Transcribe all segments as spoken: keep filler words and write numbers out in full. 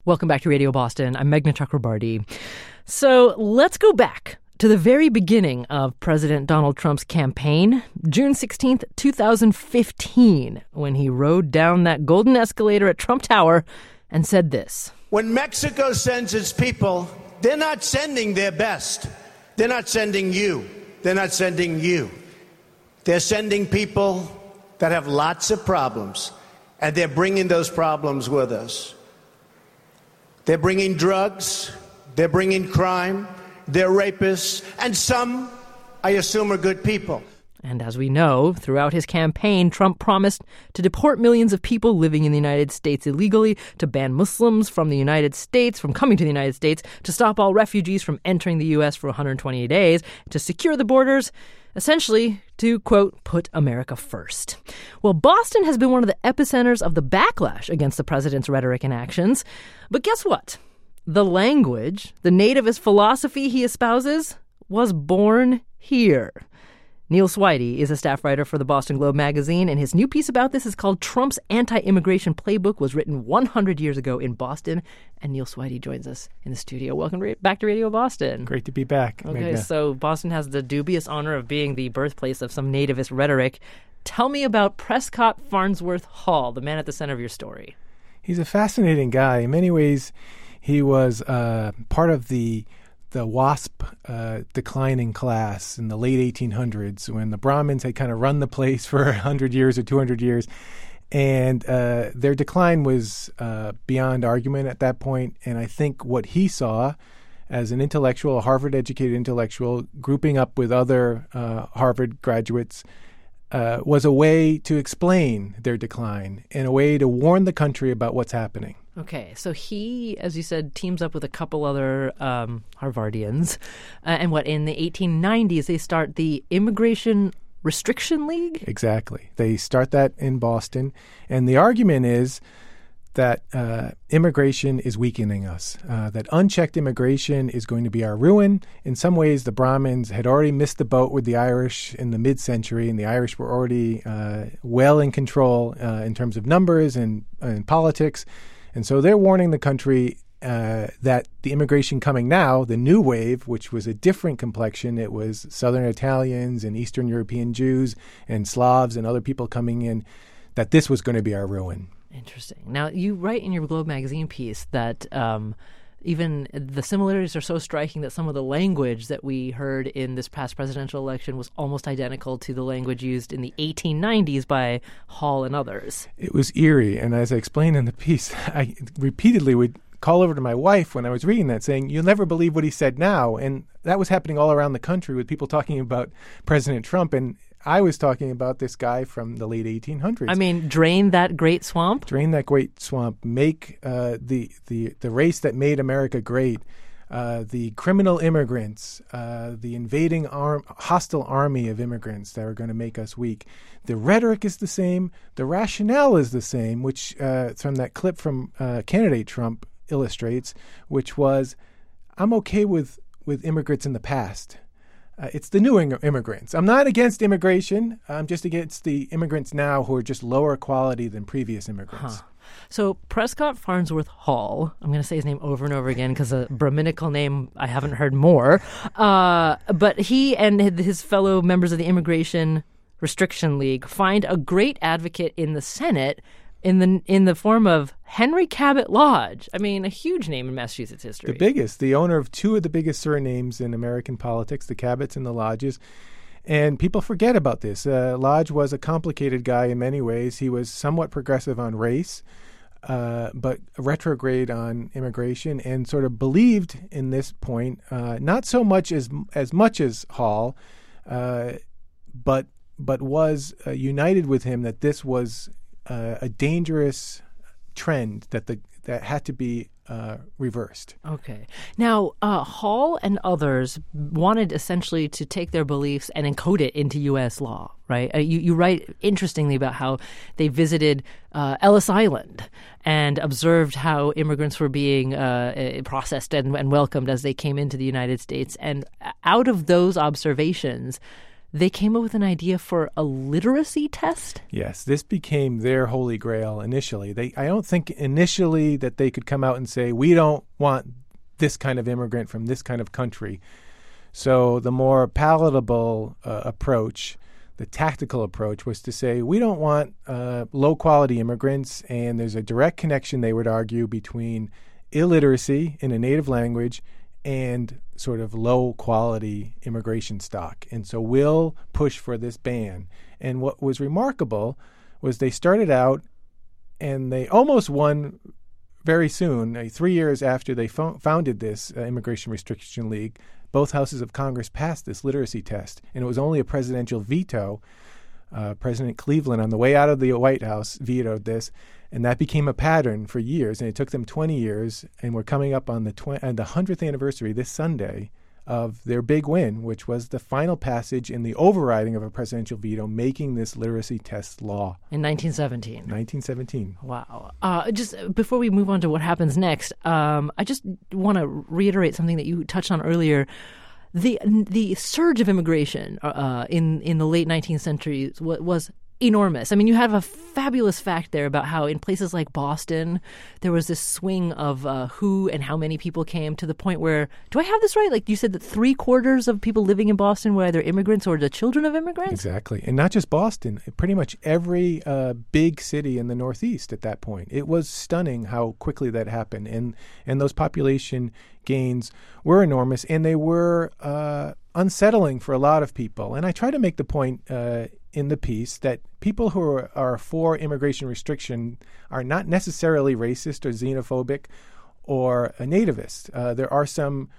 Welcome back to Radio Boston. I'm Meghna Chakrabarty. So let's go back to the very beginning of President Donald Trump's campaign, June sixteenth, twenty fifteen, when he rode down that golden escalator at Trump Tower and said this. When Mexico sends its people, they're not sending their best. They're not sending you. They're not sending you. They're sending people that have lots of problems, and they're bringing those problems with us. They're bringing drugs, they're bringing crime, they're rapists, and some, I assume, are good people. And as we know, throughout his campaign, Trump promised to deport millions of people living in the United States illegally, to ban Muslims from the United States from coming to the United States, to stop all refugees from entering the U S for one hundred twenty days, to secure the borders, essentially to, quote, put America first. Well, Boston has been one of the epicenters of the backlash against the president's rhetoric and actions. But guess what? The language, the nativist philosophy he espouses, was born here. Neil Swidey is a staff writer for the Boston Globe magazine, and his new piece about this is called Trump's Anti-Immigration Playbook was written one hundred years ago in Boston. And Neil Swidey joins us in the studio. Welcome back to Radio Boston. Great to be back. Okay, Meghna. So Boston has the dubious honor of being the birthplace of some nativist rhetoric. Tell me about Prescott Farnsworth Hall, the man at the center of your story. He's a fascinating guy. In many ways, he was uh, part of the the WASP uh, declining class in the late eighteen hundreds when the Brahmins had kind of run the place for one hundred years or two hundred years. And uh, their decline was uh, beyond argument at that point. And I think what he saw as an intellectual, a Harvard-educated intellectual, grouping up with other uh, Harvard graduates, uh, was a way to explain their decline and a way to warn the country about what's happening. Okay, so he, as you said, teams up with a couple other um, Harvardians. Uh, and what, in the eighteen nineties, they start the Immigration Restriction League? Exactly. They start that in Boston. And the argument is that uh, immigration is weakening us, uh, that unchecked immigration is going to be our ruin. In some ways, the Brahmins had already missed the boat with the Irish in the mid-century, and the Irish were already uh, well in control uh, in terms of numbers and, and politics. And so they're warning the country uh, that the immigration coming now, the new wave, which was a different complexion, it was Southern Italians and Eastern European Jews and Slavs and other people coming in, that this was going to be our ruin. Interesting. Now, you write in your Globe magazine piece that um, even the similarities are so striking that some of the language that we heard in this past presidential election was almost identical to the language used in the eighteen nineties by Hall and others. It was eerie. And as I explained in the piece, I repeatedly would call over to my wife when I was reading that saying, you'll never believe what he said now. And that was happening all around the country with people talking about President Trump. And I was talking about this guy from the late eighteen hundreds. I mean, drain that great swamp? Drain that great swamp. Make uh, the, the, the race that made America great, uh, the criminal immigrants, uh, the invading arm, hostile army of immigrants that are going to make us weak. The rhetoric is the same. The rationale is the same, which uh, from that clip from uh, candidate Trump illustrates, which was, I'm okay with, with immigrants in the past. Uh, it's the new immigrants. I'm not against immigration. I'm just against the immigrants now who are just lower quality than previous immigrants. Huh. So Prescott Farnsworth Hall, I'm going to say his name over and over again because a Brahminical name I haven't heard more, uh, but he and his fellow members of the Immigration Restriction League find a great advocate in the Senate in the in the form of Henry Cabot Lodge. I mean, a huge name in Massachusetts history. The biggest, the owner of two of the biggest surnames in American politics, the Cabots and the Lodges. And people forget about this. Uh, Lodge was a complicated guy in many ways. He was somewhat progressive on race, uh, but retrograde on immigration, and sort of believed in this point, uh, not so much as as much as Hall, uh, but but was uh, united with him that this was Uh, a dangerous trend that the that had to be uh, reversed. Okay. Now, uh, Hall and others wanted essentially to take their beliefs and encode it into U S law, right? Uh, you, you write interestingly about how they visited uh, Ellis Island and observed how immigrants were being uh, processed and, and welcomed as they came into the United States. And out of those observations, they came up with an idea for a literacy test? Yes, this became their holy grail initially. They, I don't think initially that they could come out and say, we don't want this kind of immigrant from this kind of country. So the more palatable uh, approach, the tactical approach, was to say, we don't want uh, low-quality immigrants, and there's a direct connection, they would argue, between illiteracy in a native language and sort of low-quality immigration stock. And so we'll push for this ban. And what was remarkable was they started out, and they almost won very soon, uh, three years after they fo- founded this uh, Immigration Restriction League. Both houses of Congress passed this literacy test, and it was only a presidential veto. Uh, President Cleveland, on the way out of the White House, vetoed this, and that became a pattern for years. And it took them twenty years, and we're coming up on the tw- and the hundredth anniversary this Sunday of their big win, which was the final passage in the overriding of a presidential veto, making this literacy test law. In nineteen seventeen. nineteen seventeen. Wow. Uh, just before we move on to what happens next, um, I just want to reiterate something that you touched on earlier. The the surge of immigration uh, in, in the late nineteenth century was, was enormous. I mean, you have a fabulous fact there about how in places like Boston, there was this swing of uh, who and how many people came, to the point where, do I have this right? Like you said that three quarters of people living in Boston were either immigrants or the children of immigrants? Exactly. And not just Boston, pretty much every uh, big city in the Northeast at that point. It was stunning how quickly that happened. And, and those population gains were enormous, and they were uh, unsettling for a lot of people. And I try to make the point uh, in the piece that people who are, are for immigration restriction are not necessarily racist or xenophobic or a nativist. Uh, there are some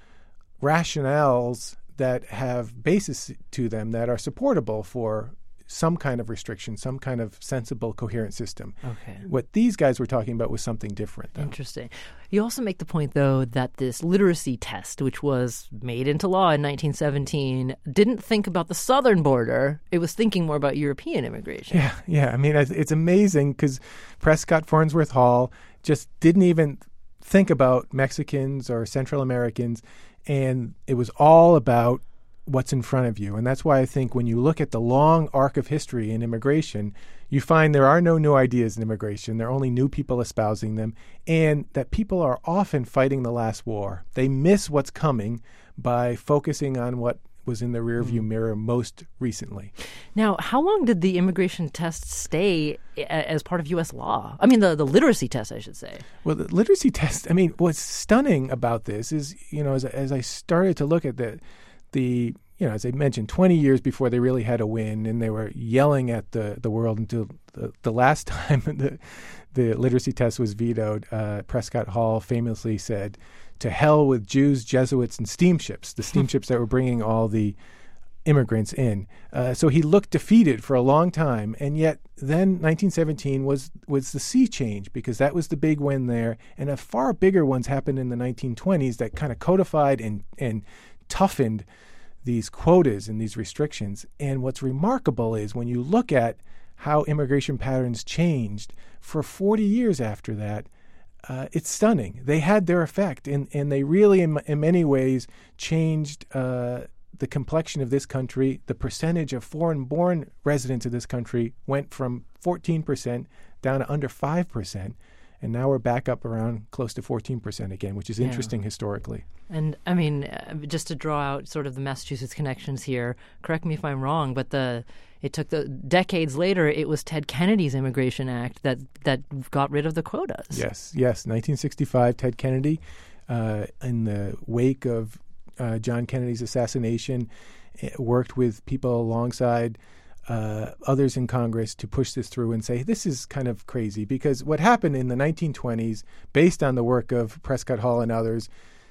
rationales that have basis to them that are supportable for some kind of restriction, some kind of sensible, coherent system. Okay. What these guys were talking about was something different, though. Interesting. You also make the point, though, that this literacy test, which was made into law in nineteen seventeen, didn't think about the southern border. It was thinking more about European immigration. Yeah, yeah. I mean, it's amazing because Prescott Farnsworth Hall just didn't even think about Mexicans or Central Americans, and it was all about what's in front of you. And that's why I think when you look at the long arc of history in immigration, you find there are no new ideas in immigration. There are only new people espousing them, and that people are often fighting the last war. They miss what's coming by focusing on what was in the rearview mirror most recently. Now, how long did the immigration test stay a- as part of U S law? I mean, the, the literacy test, I should say. Well, the literacy test, I mean, what's stunning about this is, you know, as, as I started to look at the The, you know, as I mentioned, twenty years before they really had a win, and they were yelling at the, the world until the, the last time the, the literacy test was vetoed. Uh, Prescott Hall famously said, "To hell with Jews, Jesuits, and steamships," the steamships that were bringing all the immigrants in. Uh, so he looked defeated for a long time, and yet then nineteen seventeen was, was the sea change, because that was the big win there, and a far bigger ones happened in the nineteen twenties that kind of codified and and toughened these quotas and these restrictions. And what's remarkable is when you look at how immigration patterns changed for forty years after that, uh, it's stunning. They had their effect, and, and they really, in, in many ways, changed uh, the complexion of this country. The percentage of foreign-born residents of this country went from fourteen percent down to under five percent. And now we're back up around close to fourteen percent again, which is Yeah. interesting historically. And, I mean, uh, just to draw out sort of the Massachusetts connections here, correct me if I'm wrong, but the it took the decades later, it was Ted Kennedy's Immigration Act that, that got rid of the quotas. Yes, yes. nineteen sixty-five, Ted Kennedy, uh, in the wake of uh, John Kennedy's assassination, worked with people alongside Uh, others in Congress to push this through and say, this is kind of crazy. Because what happened in the nineteen twenties, based on the work of Prescott Hall and others,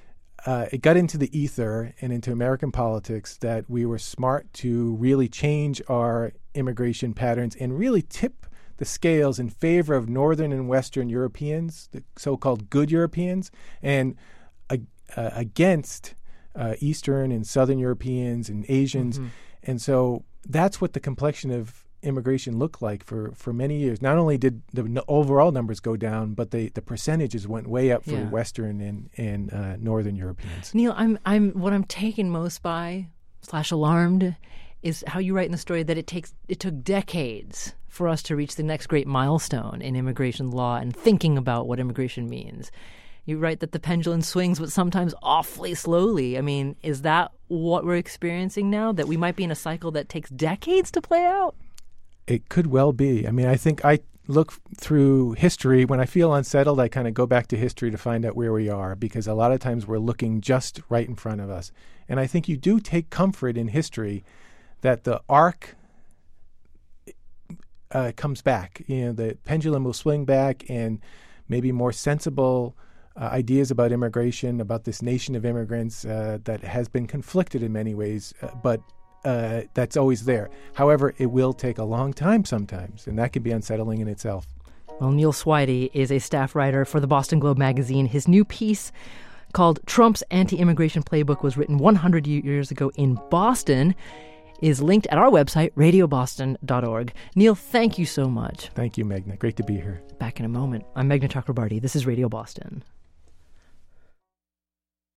uh, it got into the ether and into American politics that we were smart to really change our immigration patterns and really tip the scales in favor of Northern and Western Europeans, the so-called good Europeans, and uh, uh, against uh, Eastern and Southern Europeans and Asians. Mm-hmm. And so that's what the complexion of immigration looked like for, for many years. Not only did the n- overall numbers go down, but they, the percentages went way up for Yeah. Western and, and uh, Northern Europeans. Neil, I'm I'm what I'm taken most by slash alarmed is how you write in the story that it takes it took decades for us to reach the next great milestone in immigration law and thinking about what immigration means. You write that the pendulum swings, but sometimes awfully slowly. I mean, is that what we're experiencing now, that we might be in a cycle that takes decades to play out? It could well be. I mean, I think I look through history. When I feel unsettled, I kind of go back to history to find out where we are, because a lot of times we're looking just right in front of us. And I think you do take comfort in history that the arc uh, comes back. You know, the pendulum will swing back, and maybe more sensible uh, ideas about immigration, about this nation of immigrants uh, that has been conflicted in many ways, uh, but uh, that's always there. However, it will take a long time sometimes, and that can be unsettling in itself. Well, Neil Swidey is a staff writer for the Boston Globe magazine. His new piece, called Trump's Anti-Immigration Playbook, was written one hundred years ago in Boston, is linked at our website, radio boston dot org. Neil, thank you so much. Thank you, Meghna. Great to be here. Back in a moment. I'm Meghna Chakrabarti. This is Radio Boston.